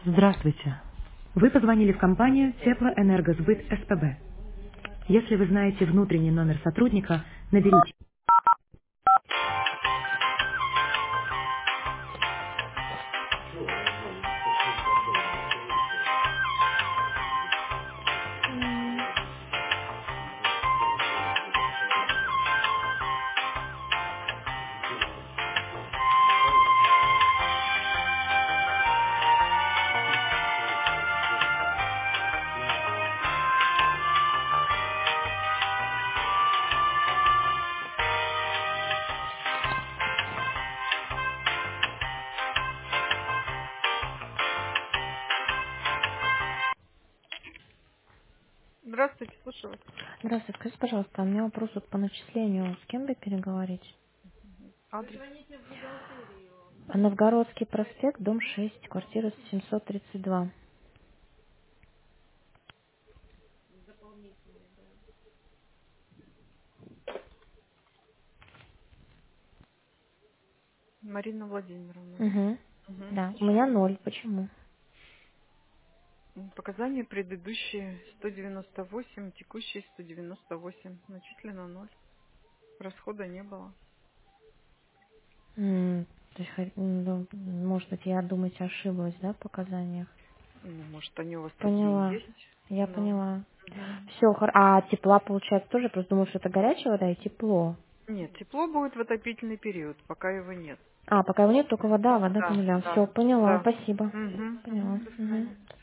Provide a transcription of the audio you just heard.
Здравствуйте. Вы позвонили в компанию Теплоэнергосбыт СПБ. Если вы знаете внутренний номер сотрудника, наберите. Здравствуйте, слушаю вас. Здравствуйте, скажите, пожалуйста, у меня вопрос вот по начислению. С кем бы переговорить? Адрес. Новгородский проспект, дом 6, квартира 732. Марина Владимировна, да? Угу. Угу. Да, у меня 0. Почему? Показания предыдущие 198, текущие 198. Начислено 0. Расхода не было. То есть, ну, может быть, я, думаете, ошиблась, да, в показаниях? Ну, может, они у вас такие Поняла. есть. Я Да. поняла. Мгм. Все, а тепла получается тоже? Просто думаю, что это горячая вода и тепло. Нет, тепло будет в отопительный период, пока его нет. А, пока его нет, только вода, вода по Да, нулям. Все, да, поняла, да. спасибо. Угу, угу. Поняла. До Угу. свидания.